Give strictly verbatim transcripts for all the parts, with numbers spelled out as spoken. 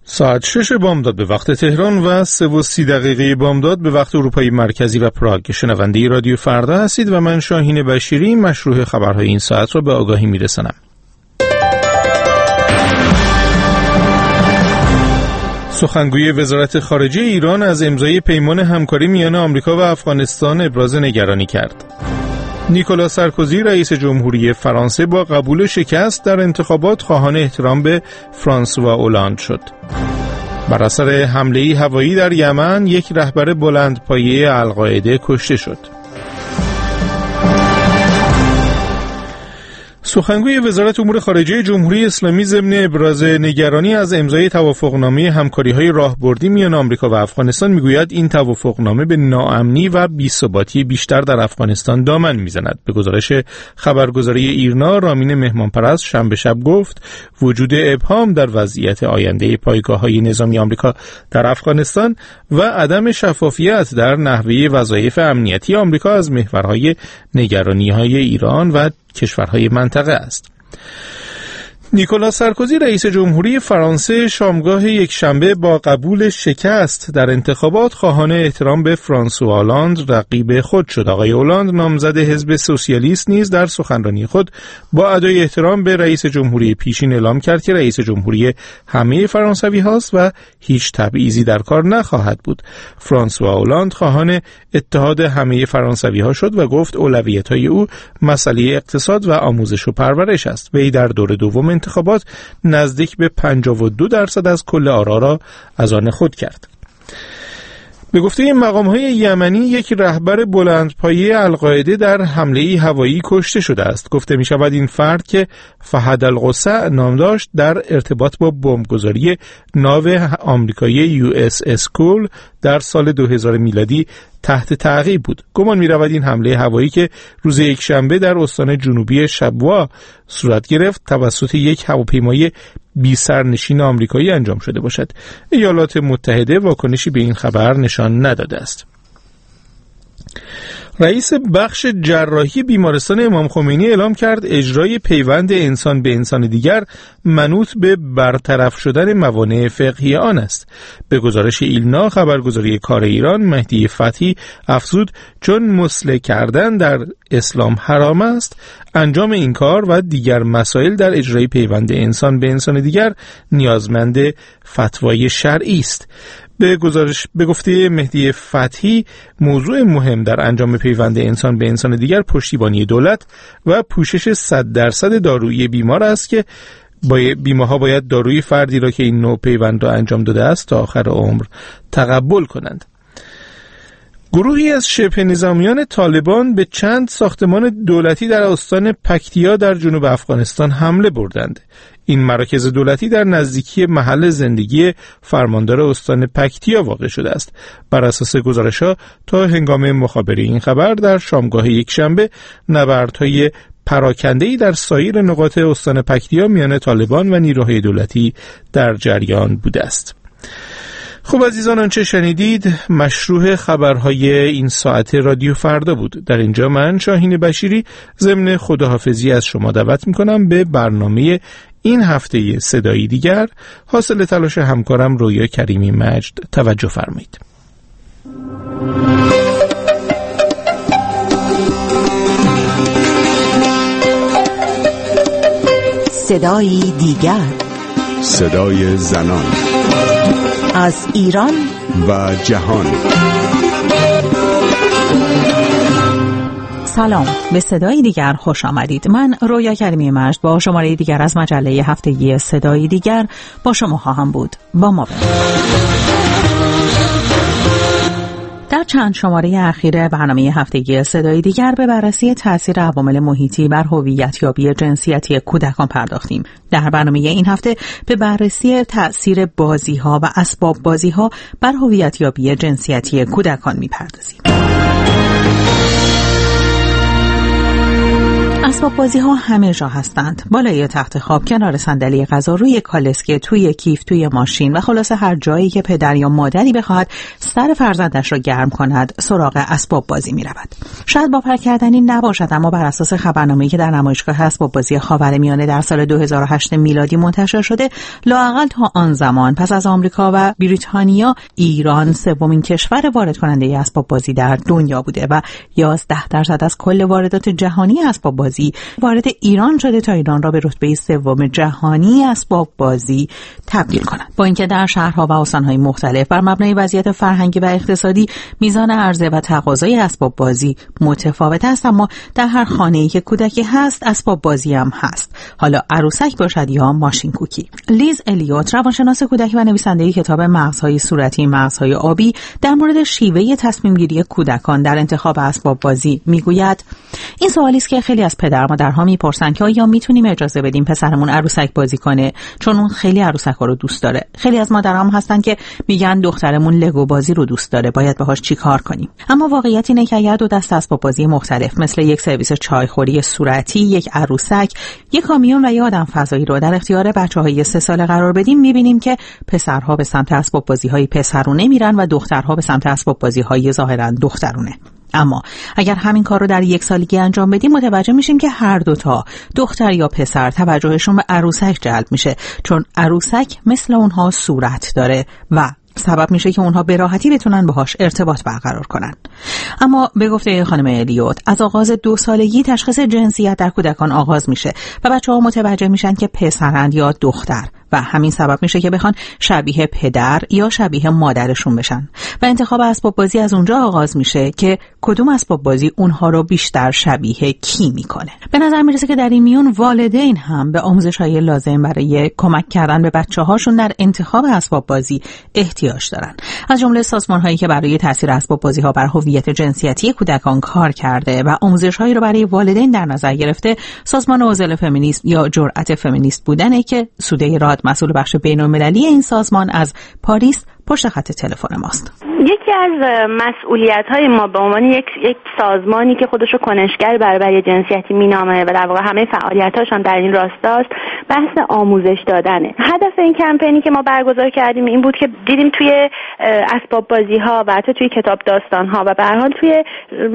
ساعت شش بامداد به وقت تهران و سه و سی دقیقه بامداد به وقت اروپای مرکزی و پراگ. شنونده رادیو فردا هستید و من شاهین بشیری مشروع خبرهای این ساعت را به آگاهی میرسانم. سخنگوی وزارت خارجه ایران از امضای پیمان همکاری میان آمریکا و افغانستان ابراز نگرانی کرد. نیکولا سارکوزی رئیس جمهوری فرانسه با قبول شکست در انتخابات خواهان احترام به فرانسوا اولاند شد. بر اثر حمله هوایی در یمن یک رهبر بلندپایه القاعده کشته شد. سخنگوی وزارت امور خارجه جمهوری اسلامی ضمن ابراز نگرانی از امضای توافقنامه همکاری‌های راهبردی میان آمریکا و افغانستان میگوید این توافقنامه به ناامنی و بی‌ثباتی بیشتر در افغانستان دامن میزند. به گزارش خبرگزاری ایرنا، رامین مهمانپرست شنبه شب گفت وجود ابهام در وضعیت آینده پایگاه‌های نظامی آمریکا در افغانستان و عدم شفافیت در نحوه وظایف امنیتی آمریکا از محورهای نگرانی‌های ایران و کشورهای منطقه است. نیکولا سارکوزی رئیس جمهوری فرانسه شامگاه یک شنبه با قبول شکست در انتخابات خواهان احترام به فرانسوا اولاند رقیب خود شد. آقای اولاند نامزد حزب سوسیالیست نیز در سخنرانی خود با ادای احترام به رئیس جمهوری پیشین اعلام کرد که رئیس جمهوری همه فرانسوی هاست و هیچ تبعیضی در کار نخواهد بود. فرانسوا اولاند خواهان اتحاد همه فرانسوی ها شد و گفت اولویت های او مسئله اقتصاد و آموزش و پرورش است. وی در دور دوم انتخابات نزدیک به پنجاه و دو درصد از کل آرا را از آن خود کرد. به گفته این مقام‌های یمنی یک رهبر بلندپایه القاعده در حمله هوایی کشته شده است. گفته می شود این فرد که فهد القصع نام داشت در ارتباط با بمبگذاری ناو آمریکایی یو اس اسکول در سال دو هزار میلادی تحت تعقیب بود. گمان می رود این حمله هوایی که روز یک شنبه در استان جنوبی شبوا صورت گرفت توسط یک هواپیمای بی سرنشین آمریکایی انجام شده باشد. ایالات متحده واکنشی به این خبر نشان نداده است. رئیس بخش جراحی بیمارستان امام خمینی اعلام کرد اجرای پیوند انسان به انسان دیگر منوط به برطرف شدن موانع فقهی آن است. به گزارش ایلنا خبرگزاری کار ایران، مهدی فتحی افزود چون مسلح کردن در اسلام حرام است، انجام این کار و دیگر مسائل در اجرای پیوند انسان به انسان دیگر نیازمند فتوای شرعی است. به گزارش به گفته مهدی فتحی موضوع مهم در انجام پیوند انسان به انسان دیگر پشتیبانی دولت و پوشش صد درصد دارویی بیمار است که بیمارها باید داروی فردی را که این نوع پیوند را انجام داده است تا آخر عمر تقبل کنند. گروهی از شبه نظامیان طالبان به چند ساختمان دولتی در استان پکتیا در جنوب افغانستان حمله بردند. این مراکز دولتی در نزدیکی محل زندگی فرماندار استان پکتیا واقع شده است. بر اساس گزارش‌ها تا هنگام مخابره این خبر در شامگاه یک شنبه نبردهای پراکنده‌ای در سایر نقاط استان پکتیا میان طالبان و نیروهای دولتی در جریان بوده است. خب عزیزان، آنچه شنیدید مشروع خبرهای این ساعت رادیو فردا بود. در اینجا من شاهین بشیری ضمن خداحافظی از شما دعوت میکنم به برنامه این هفته صدایی دیگر حاصل تلاش همکارم رویا کریمی مجد توجه فرمایید. صدایی دیگر، صدای زنان از ایران و جهان. سلام، به صدای دیگر خوش آمدید. من رویا کریمی مجد با شماره دیگر از مجله هفتگی صدای دیگر با شما خواهم بود. با ما باشید. در چند شماره اخیر برنامه هفتگی صدای دیگر به بررسی تأثیر عوامل محیطی بر هویت‌یابی جنسیتی کودکان پرداختیم. در برنامه این هفته به بررسی تأثیر بازی‌ها و اسباب بازی‌ها بر هویت‌یابی جنسیتی کودکان می‌پردازیم. اسباب بازی ها همه جا هستند. بالای تخت خواب، کنار صندلی غذا، روی کالسکه، توی کیف، توی ماشین و خلاصه هر جایی که پدر یا مادری بخواهد سر فرزندش را گرم کند سراغ اسباب بازی می رود. شاید باور کردنی نباشد، اما بر اساس خبرنامه‌ای که در نمایشگاه اسباب بازی خاورمیانه در سال دو هزار و هشت میلادی منتشر شده، لااقل تا آن زمان پس از آمریکا و بریتانیا، ایران سومین کشور وارد کننده اسباب بازی در دنیا بوده و یازده درصد از کل واردات جهانی اسباب بازی وارد ایران شده تا ایران را به رتبه سوم جهانی اسباب بازی تبدیل کند. با اینکه در شهرها و استان‌های مختلف بر مبنای وضعیت فرهنگی و اقتصادی میزان عرضه و تقاضای اسباب بازی متفاوت است، اما در هر خانه‌ای که کودکی هست اسباب بازی هم هست، حالا عروسک باشد یا ماشین کوکی. لیز الیوت، روانشناس کودکی و نویسنده کتاب مغزهای صورتی، مغزهای آبی، در مورد شیوه تصمیم گیری کودکان در انتخاب اسباب بازی میگوید: این سوالی است که خیلی از پدر مادرها میپرسن که آیا میتونیم اجازه بدیم پسرمون عروسک بازی کنه چون اون خیلی عروسک‌ها رو دوست داره. خیلی از مادرام هستن که میگن دخترمون لگو بازی رو دوست داره، باید باهاش چیکار کنیم. اما واقعیت اینه که اگر دو دست اسباب بازی مختلف مثل یک سرویس چایخوری صورتی، یک عروسک، یک کامیون و یک آدم فضایی رو در اختیار بچه‌های سه ساله قرار بدیم، میبینیم که پسرها به سمت اسباب بازی‌های پسرونه میرن و دخترها به سمت اسباب بازی‌های ظاهراً دخترونه. اما اگر همین کار رو در یک سالگی انجام بدیم، متوجه میشیم که هر دوتا، دختر یا پسر، توجهشون به عروسک جلب میشه، چون عروسک مثل اونها صورت داره و سبب میشه که اونها به راحتی بتونن باهاش ارتباط برقرار کنن. اما به گفته خانم الیوت، از آغاز دو سالگی تشخیص جنسیت در کودکان آغاز میشه و بچه‌ها متوجه میشن که پسرند یا دختر و همین سبب میشه که بخوان شبیه پدر یا شبیه مادرشون بشن و انتخاب اسباب بازی از اونجا آغاز میشه که کدوم اسباب بازی اونها رو بیشتر شبیه کی میکنه. به نظر میرسه که در این میون والدین هم به آموزش‌های لازم برای کمک کردن به بچه‌هاشون در انتخاب اسباب بازی احتیاج دارن. از جمله سازمان‌هایی که برای تاثیر اسباب بازی‌ها بر هویت جنسیتی کودکان کار کرده و آموزش‌هایی رو برای والدین در نظر گرفته، سازمان عازل فمینیسم یا جرأت فمینیست بودنه که سوده راد، مسئول بخش بین‌المللی این سازمان، از پاریس پشت خط تلفن ماست. یکی از مسئولیت‌های ما به عنوان یک یک سازمانی که خودشو کنشگر برابری جنسیتی مینامه و در واقع همه فعالیت‌هاش هم در این راستاست، بحث آموزش دادنه. هدف این کمپینی که ما برگزار کردیم این بود که دیدیم توی اسباب بازی‌ها و حتی توی کتاب داستان‌ها و به هر حال توی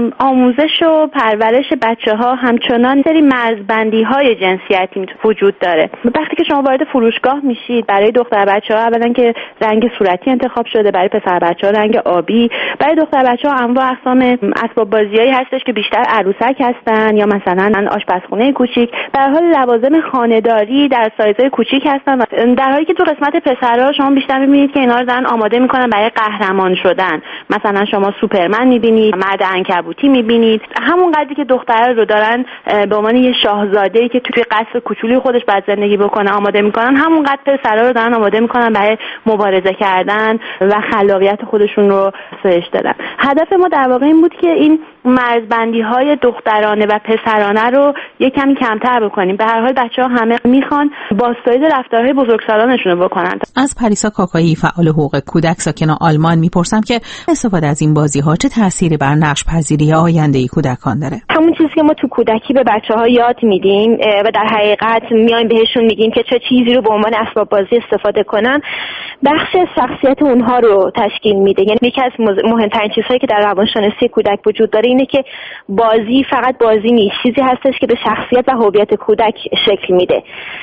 آموزش و پرورش بچه‌ها همچنان سری مرزبندی‌های جنسیتی وجود داره. وقتی که شما وارد فروشگاه میشید، برای دختر بچه‌ها اولا که رنگ صورتی انتخاب شده، برای پسر بچه‌ها رنگ آبی، برای دختر بچه‌ها انواع اقسام اسباب بازیایی هستش که بیشتر عروسک هستن یا مثلا آشپزخونه کوچیک، به هر حال لوازم خانه‌داری در سایزهای کوچیک هستن، در حالی که تو قسمت پسرها شما بیشتر می‌بینید که اینا رو دارن آماده می‌کنن برای قهرمان شدن. مثلا شما سوپرمن می‌بینید، مرد عنکبوتی می‌بینید، همون قدری که دخترها رو دارن به عنوان یه شاهزاده‌ای که توی قصر کوچولی خودش بعد زندگی بکنه آماده می‌کنن، همون قد پسرها رو دارن آماده می‌کنن برای مبارزه کردن و خلاقیت خودشون رو افزایش دادن. هدف ما در واقع این بود که این مرزبندی‌های دخترانه و پسرانه رو یک کمی کمتر بکنیم. به هر حال بچه‌ها همه میخوان بازتولید رفتارهای بزرگسالانشون رو بکنن. از پریسا کاکایی، فعال حقوق کودک ساکن آلمان، میپرسم که استفاده از این بازی‌ها چه تأثیری بر نقش پذیری آینده کودکان داره؟ همون چیزی که ما تو کودکی به بچه‌ها یاد میدیم و در حقیقت میایم بهشون میگیم که چه چیزی رو به عنوان اسباب بازی استفاده کنن، بخش شخصیت اونها رو تشکیل میده. یعنی یکی از مهمترین چیزهایی که در روانشناسی کودک وجود داره اینه که بازی فقط بازی نیست، چیزی هستش که به شخصیت و هویت کودک شکل میده.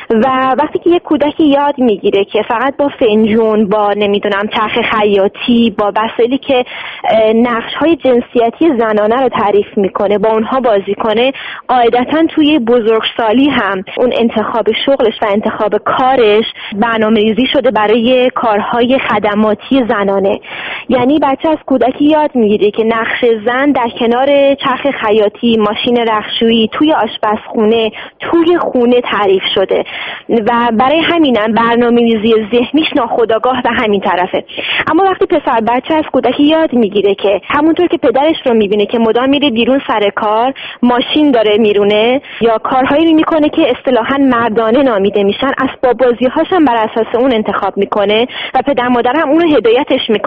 و وقتی که یک کودکی یاد میگیره که فقط با فنجون، با نمیدونم چرخ خیاطی، با وسایلی که نقش‌های جنسیتی زنانه رو تعریف میکنه با اونها بازی کنه، قاعدتاً توی بزرگسالی هم اون انتخاب شغلش و انتخاب کارش برنامه‌ریزی شده برای کارهای خدماتی زنانه. یعنی بچه از کودکی یاد میگیره که نقش زن در کنار چرخ خیاطی، ماشین رختشویی، توی آشپزخونه، توی خونه تعریف شده و برای همینم برنامه‌ریزی ذهنیش ناخودآگاه و همین طرفه. اما وقتی پسر بچه از کودکی یاد میگیره که همونطور که پدرش رو میبینه که مدام میره بیرون سر کار، ماشین داره میرونه یا کارهایی میکنه که اصطلاحاً مردانه نامیده میشن، اسباب بازی‌هاش هم بر اساس اون انتخاب میکنه و پدر مادر هم اون رو هدایتش میکنن به همین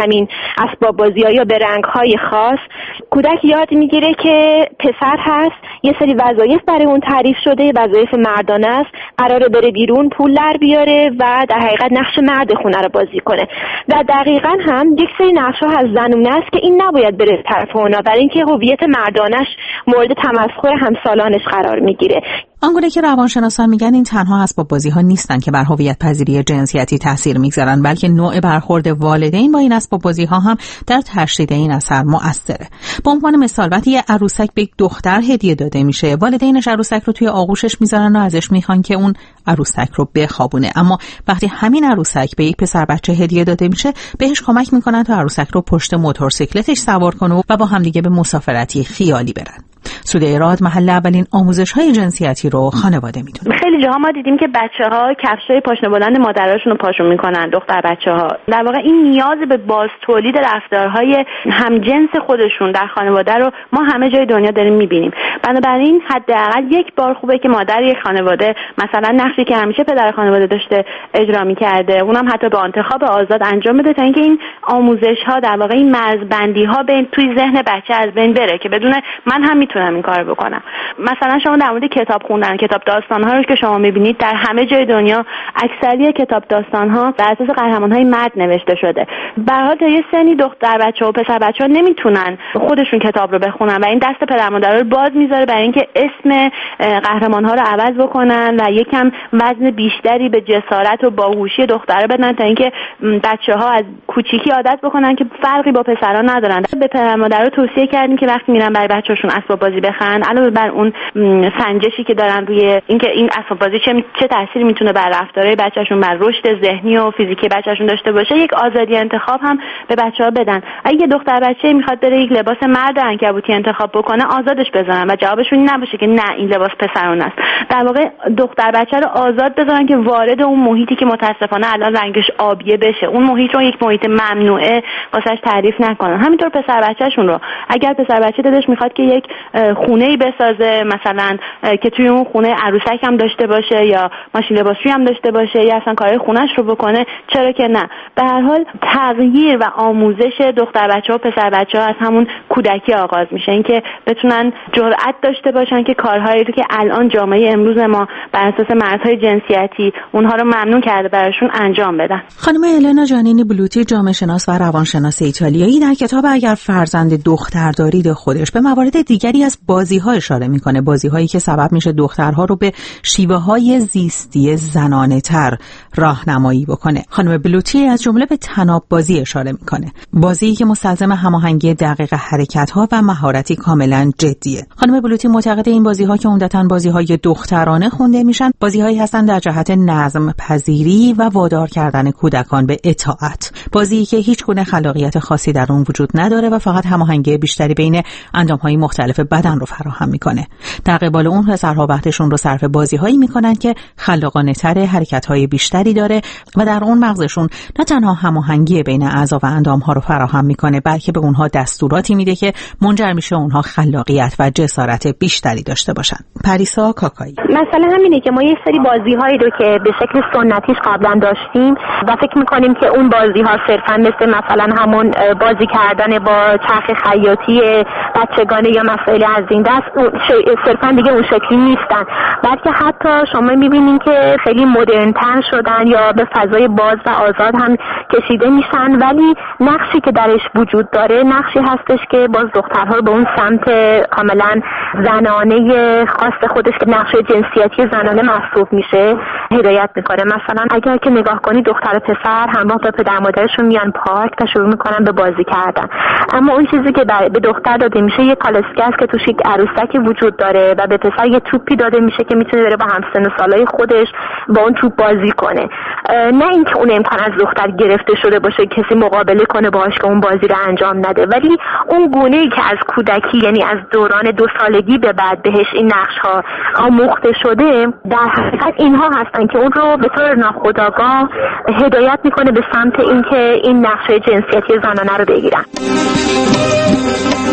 همین اسباب بازی‌ها یا به رنگ‌های خاص، کودک یاد میگیره که پسر هست، یه سری وظایف برای اون تعریف شده، وظایف مردانه است، قراره بره بیرون پول در بیاره و در حقیقت نقش مرد خونه رو بازی کنه. و دقیقاً هم یک سری نقش‌ها از زنونه است که این نباید بره طرف اونا، برای اینکه هویت مردانش مورد تمسخر همسالانش قرار میگیره. آنگونه که روانشناسان میگن این تنها اسباب بازی ها نیستن که بر هویت پذیری جنسیتی تاثیر میگذارن، بلکه نوع برخورد والدین با این اسباب بازی ها هم در تشدید این اثر مؤثره. به عنوان مثال وقتی یه عروسک به یک دختر هدیه داده میشه، والدینش عروسک رو توی آغوشش میذارن و ازش میخوان که اون عروسک رو بخوابونه، اما وقتی همین عروسک به یک پسر بچه هدیه داده میشه، بهش کمک میکنن تا عروسک رو پشت موتورسیکلتش سوار کنه و با همدیگه به مسافرتی خیالی برن. سوده ایراد محل اولین آموزش‌های جنسیتی رو خانواده میدونه. خیلی جاها ما دیدیم که بچه‌ها کفشای پاشنه بلند مادراشون رو پاشون میکنن، دختر بچه‌ها. در واقع این نیاز به باز تولید رفتارهای همجنس خودشون در خانواده رو ما همه جای دنیا داریم میبینیم. بنابراین حداقل یک بار خوبه که مادر یک خانواده مثلا نقشی که همیشه پدر خانواده داشته اجرا می‌کرده، اونم حتی به انتخاب آزاد انجام بده تا اینکه این آموزش‌ها در واقع این مرزبندی‌ها بین توی ذهن بچه از بین بره که بدون من هم میتونم این کارو بکنم. مثلا شما در مورد کتاب خوندن، کتاب داستان‌ها رو که شما می‌بینید در همه جای دنیا اکثریت کتاب داستان‌ها بر اساس قهرمان‌های مرد نوشته شده. به هر حال تا یه سنی دختر بچه‌ها و پسر بچه‌ها نمیتونن خودشون کتاب رو بخونن و این دست پدر مادرها رو باز میذاره برای اینکه اسم قهرمان‌ها رو عوض بکنن و یکم وزن بیشتری به جسارت و باهوشی دخترها بدن تا اینکه بچه‌ها از کوچیکی عادت بکنن که فرقی با پسرا ندارن. به پدر مادرها توصیه کردیم که وقتی میرن برای بچه‌شون اسباب بازی بخرن، علاوه بر اون سنجشی که دارن روی اینکه این اسباب بازی چه چه تأثیری میتونه بر رفتارهای بچه‌شون، بر رشد ذهنی و فیزیکی بچه‌شون داشته باشه، یک آزادی انتخاب هم به بچه‌ها بدن. اگه دختر بچه میخواد بره یک لباس مرد عنکبوتی انتخاب بکنه، آزادش بذارن و جوابشون این نباشه که نه این لباس پسرانه است. در واقع دختر بچه رو آزاد بذارن که وارد اون محیطی که متاسفانه الان رنگش آبیه بشه، اون محیط رو یک محیط ممنوعه واسش تعریف نکنن. همینطور پسر بچه‌شون رو اگر پسر بچه دلش میخواد که یک خونه‌ای بسازه، مثلا که توی اون خونه عروسک هم داشته باشه یا ماشین لباسشویی هم داشته باشه یا اصلا کارهای خونه‌اش رو بکنه، چرا که نه. به هر حال تغییر و آموزش دختر بچه‌ها و پسر بچه‌ها از همون کودکی آغاز میشه، اینکه بتونن جرأت داشته باشن که کارهایی رو که الان جامعه امروز ما بر اساس مرزهای جنسیتی اونها رو ممنوع کرده براشون انجام بدن. خانم النا جانینی بلوتی، جامعه شناس و روانشناس ایتالیایی، در کتاب اگر فرزند دختر دارید خودش به موارد دیگری از بازی‌ها اشاره می‌کنه، بازی‌هایی که سبب میشه دخترها رو به شیوه‌های زیستی زنانه‌تر راهنمایی بکنه. خانم بلوتی از جمله به طناب بازی اشاره می‌کنه، بازی که مستلزم هماهنگی دقیق حرکت‌ها و مهارتی کاملاً جدیه. خانم بلوتی معتقده این بازی‌ها که عمدتاً بازی‌های دخترانه خونده میشن، بازی‌هایی هستن در جهت نظم پذیری و وادار کردن کودکان به اطاعت، بازی که هیچ گونه خلاقیت خاصی در اون وجود نداره و فقط هماهنگی بیشتری بین اندام‌های مختلف بدن رو فراهم میکنه. در قبال اون پسرها وقتشون رو صرف بازی‌هایی میکنن که خلاقانه‌تر، حرکت‌های بیشتری داره و در اون مغزشون نه تنها هماهنگی بین اعضا و اندام‌ها رو فراهم میکنه، بلکه به اونها دستوراتی میده که منجر میشه اونها خلاقیت و جسارت بیشتری داشته باشن. پریسا کاکایی: مثلا همینه که ما یه سری بازی‌هایی رو که به شکل سنتیش قبلا داشتیم و فکر می‌کنیم که اون بازی‌ها صرفاً مثل مثلا همون بازی کردن با چرخ خیاطی بچگانه یا مسائل از این دست صرفاً دیگه اون شکلی نیستن، بلکه حتی شما می‌بینید که خیلی مدرن‌تر شدن یا به فضای باز و آزاد هم کشیده میشن، ولی نقشی که درش وجود داره نقشی هستش که باز دخترها رو به اون سمت کاملا زنانه خاص خودش که نقش جنسیتی زنانه محسوب میشه هدایت میکنه. مثلا اگر که نگاه کنی دختر و پسر همراه با پدر مادرشون میان پارک و شروع میکنن به بازی کردن، اما اون چیزی که به دختر داده میشه یه کالسکه است که توش یک عروسکی وجود داره و به پسر یه توپی داده میشه که میتونه بره با همسن و سالای خودش با اون توپ بازی کنه، نه اینکه اون امکان از دختر گرفته شده باشه کسی مقابله کنه باهاش که اون بازی رو انجام نده، ولی اون گونه‌ای که از کودکی یعنی از دوران دو سالگی به بعد بهش این نقش‌ها آموخته شده در حقیقت اینها هستن که اون رو به طور ناخودآگاه هدایت میکنه به سمت اینکه این نقشه جنسیتی زنانه رو بگیرن.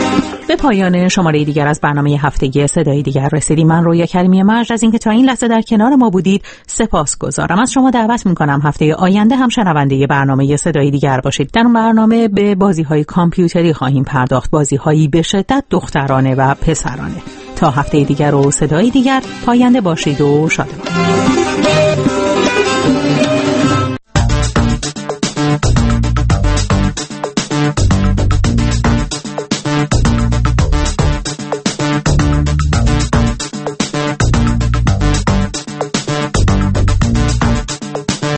به پایان شماره دیگر از برنامه هفتگی صدای دیگر رسیدیم. من رویا کریمی مرج از اینکه تا این لحظه در کنار ما بودید سپاسگزارم. از شما دعوت می‌کنم هفته آینده هم شنونده برنامه صدای دیگر باشید. در اون برنامه به بازی‌های کامپیوتری خواهیم پرداخت، بازی‌هایی به شدت دخترانه و پسرانه. تا هفته دیگر و صدای دیگر، پاینده باشید و شادمان.